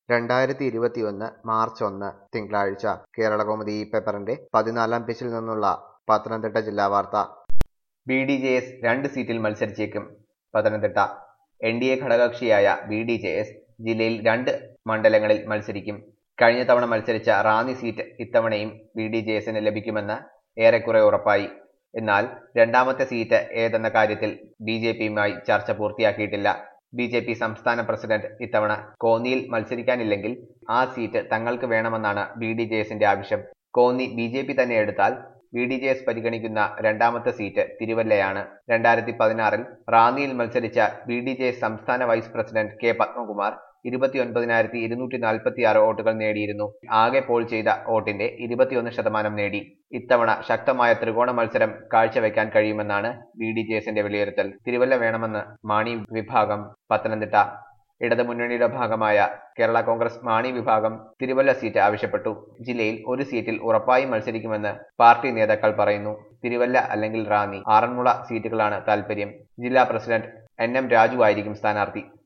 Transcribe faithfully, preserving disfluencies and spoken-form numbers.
രണ്ടായിരത്തി ഇരുപത്തിയൊന്ന് മാർച്ച് ഒന്ന് തിങ്കളാഴ്ച കേരളകൗമുദി ഈ പേപ്പറിന്റെ പതിനാലാം പേജിൽ നിന്നുള്ള പത്തനംതിട്ട ജില്ലാ വാർത്ത. ബി ഡി ജെ എസ് രണ്ട് സീറ്റിൽ മത്സരിച്ചേക്കും. പത്തനംതിട്ട. എൻ ഡി എ ഘടകകക്ഷിയായ ബി ഡി ജെ എസ് ജില്ലയിൽ രണ്ട് മണ്ഡലങ്ങളിൽ മത്സരിക്കും. കഴിഞ്ഞ തവണ മത്സരിച്ച റാന്നി സീറ്റ് ഇത്തവണയും ബി ഡി ജെ എസിന് ലഭിക്കുമെന്ന് ഏറെക്കുറെ ഉറപ്പായി. എന്നാൽ രണ്ടാമത്തെ സീറ്റ് ഏതെന്ന കാര്യത്തിൽ ബി ജെ പിയുമായി ചർച്ച പൂർത്തിയാക്കിയിട്ടില്ല. ബി ജെ പി സംസ്ഥാന പ്രസിഡന്റ് ഇത്തവണ കോന്നിയിൽ മത്സരിക്കാനില്ലെങ്കിൽ ആ സീറ്റ് തങ്ങൾക്ക് വേണമെന്നാണ് ബി ഡി ജെ എസിന്റെ ആവശ്യം. കോന്നി ബി ജെ പി തന്നെ എടുത്താൽ ബി ഡി ജെ എസ് പരിഗണിക്കുന്ന രണ്ടാമത്തെ സീറ്റ് തിരുവല്ലയാണ്. രണ്ടായിരത്തി പതിനാറിൽ റാന്നിയിൽ മത്സരിച്ച ബി ഡി ജെ എസ് സംസ്ഥാന വൈസ് പ്രസിഡന്റ് കെ പത്മകുമാർ ഇരുപത്തി ഒൻപതിനായിരത്തി ഇരുന്നൂറ്റി നാൽപ്പത്തി ആറ് വോട്ടുകൾ നേടിയിരുന്നു. ആകെ പോൾ ചെയ്ത വോട്ടിന്റെ ഇരുപത്തിയൊന്ന് ശതമാനം നേടി. ഇത്തവണ ശക്തമായ ത്രികോണ മത്സരം കാഴ്ചവെക്കാൻ കഴിയുമെന്നാണ് ബി ഡി ജെ എസിന്റെ വിലയിരുത്തൽ. തിരുവല്ല വേണമെന്ന് മാണി വിഭാഗം. പത്തനംതിട്ട. ഇടതുമുന്നണിയുടെ ഭാഗമായ കേരള കോൺഗ്രസ് മാണി വിഭാഗം തിരുവല്ല സീറ്റ് ആവശ്യപ്പെട്ടു. ജില്ലയിൽ ഒരു സീറ്റിൽ ഉറപ്പായും മത്സരിക്കുമെന്ന് പാർട്ടി നേതാക്കൾ പറയുന്നു. തിരുവല്ല അല്ലെങ്കിൽ റാന്നി, ആറന്മുള സീറ്റുകളാണ് താൽപര്യം. ജില്ലാ പ്രസിഡന്റ് എൻ എം രാജു ആയിരിക്കും സ്ഥാനാർത്ഥി.